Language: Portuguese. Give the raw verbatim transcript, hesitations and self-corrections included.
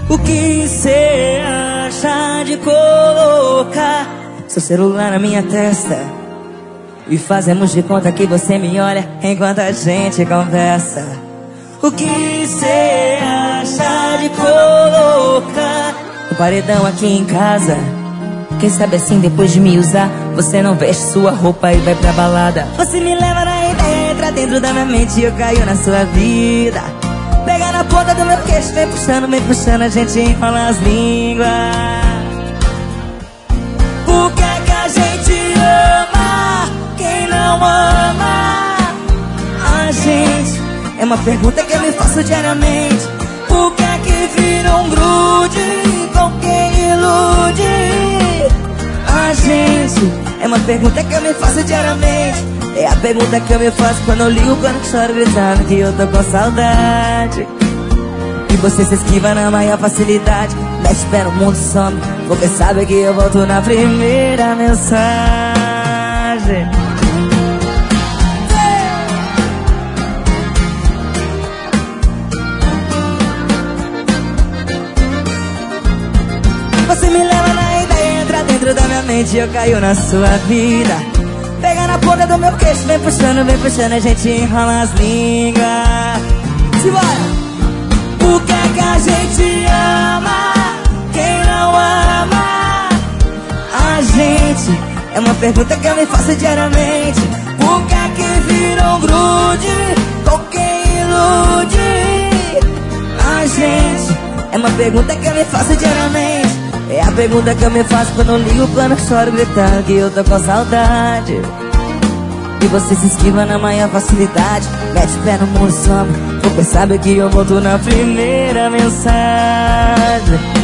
O que cê acha de colocar seu celular na minha testa e fazemos de conta que você me olha enquanto a gente conversa? O que cê acha de colocar um paredão aqui em casa? Quem sabe assim depois de me usar você não veste sua roupa e vai pra balada. Você me leva na ideia, entra dentro da minha mente e eu caio na sua vida. Pega na ponta do meu queixo, vem puxando, vem puxando, a gente enrola as línguas. Por que é que a gente ama quem não ama a gente? É uma pergunta que eu me faço diariamente. Por que é que vira um grude com quem ilude a gente? É uma pergunta que eu me faço diariamente. É a pergunta que eu me faço quando eu ligo, quando choro gritando que eu tô com saudade. E você se esquiva na maior facilidade, mexe pé no mundo some, porque sabe que eu volto na primeira mensagem. Você me leva na ideia, entra dentro da minha mente e eu caio na sua vida. Pega na ponta do meu queixo, vem puxando, vem puxando, a gente enrola as línguas. Simbora! Por que é que a gente ama quem não ama a gente? É uma pergunta que eu me faço diariamente. Por que é que vira um grude com quem ilude a gente? É uma pergunta que eu me faço diariamente. É a pergunta que eu me faço quando eu ligo, quando eu choro gritando que eu tô com saudade. E você se esquiva na maior facilidade, mete o pé no mundo some, porque sabe que eu volto na primeira mensagem.